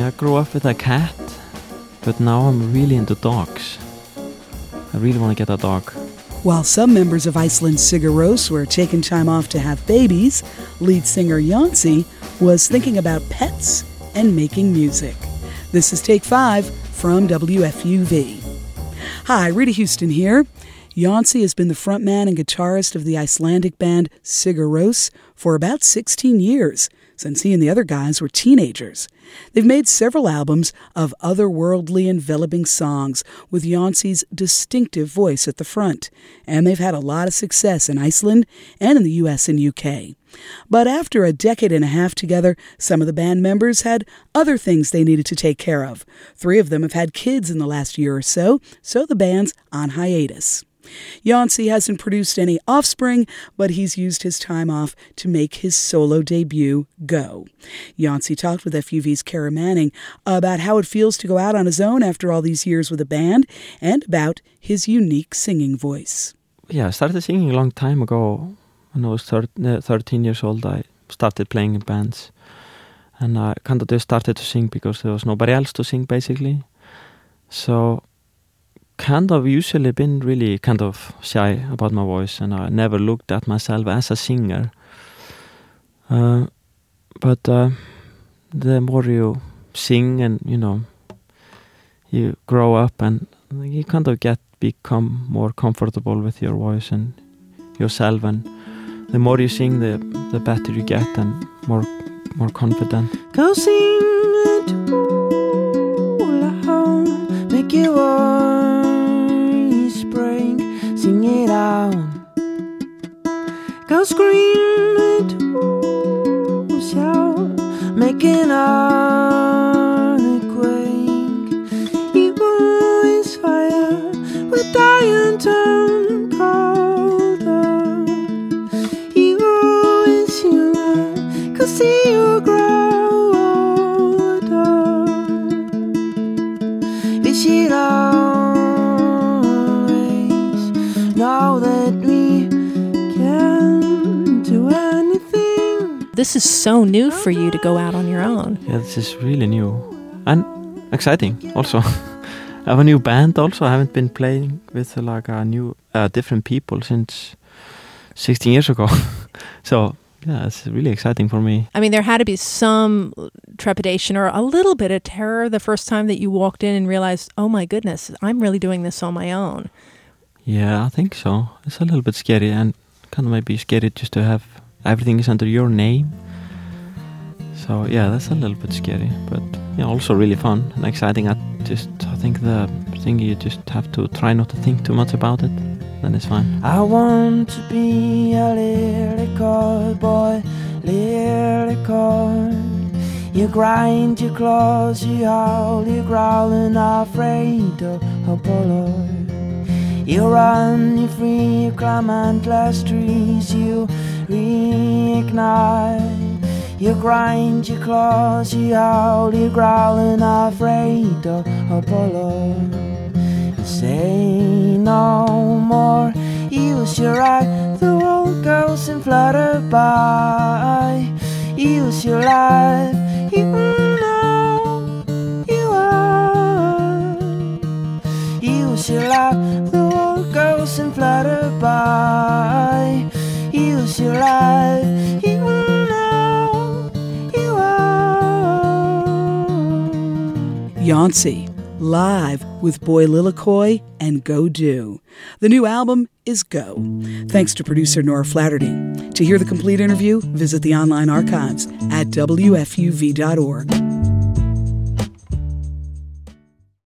I grew up with a cat, but now I'm really into dogs. I really want to get a dog. While some members of Iceland's Sigur Rós were taking time off to have babies, lead singer Jónsi was thinking about pets and making music. This is Take 5 from WFUV. Hi, Rita Houston here. Jónsi has been the frontman and guitarist of the Icelandic band Sigur Rós for about 16 years, since he and the other guys were teenagers. They've made several albums of otherworldly, enveloping songs with Jónsi's distinctive voice at the front, and they've had a lot of success in Iceland and in the U.S. and U.K. But after a decade and a half together, some of the band members had other things they needed to take care of. 3 of them have had kids in the last year or so the band's on hiatus. Jónsi hasn't produced any offspring, but he's used his time off to make his solo debut, Go. Jónsi talked with FUV's Kara Manning about how it feels to go out on his own after all these years with a band, and about his unique singing voice. Yeah, I started singing a long time ago. When I was 13 years old, I started playing in bands. And I kind of just started to sing because there was nobody else to sing, basically. So kind of usually been really kind of shy about my voice, and I never looked at myself as a singer. But the more you sing and, you grow up and you kind of become more comfortable with your voice and yourself, and the more you sing, the better you get and more confident. Go sing it all out, make your voice break, sing it out. Go scream it all, shout, make an earthquake. Your voice fire with dying turn colder. Your voice human, 'cause you grow older. We should always know that we can do anything. This is so new for you to go out on your own. Yeah, this is really new and exciting also. I have a new band also. I haven't been playing with different people since 16 years ago. So yeah, it's really exciting for me. I mean, there had to be some trepidation or a little bit of terror the first time that you walked in and realized, oh my goodness, I'm really doing this on my own. Yeah, I think so. It's a little bit scary, and kind of maybe scary just to have everything is under your name. So yeah, that's a little bit scary, but yeah, also really fun and exciting. I think the thing, you just have to try not to think too much about it, then it's fine. I want to be a lyrical boy, lyrical. You grind your claws, you howl, you growl, and afraid of Apollo. You run, you free, you climb endless trees, you reignite. You grind your claws, you howl, you growl, and afraid of Apollo. You say no more, use your eye, the world goes and flutter by. Use your life, you know you are. Use your life, the world goes and flutter by. Use your life, you know you are. Jónsi, live with Boy Lilikoi and Go Do. The new album is Go. Thanks to producer Nora Flaherty. To hear the complete interview, visit the online archives at WFUV.org.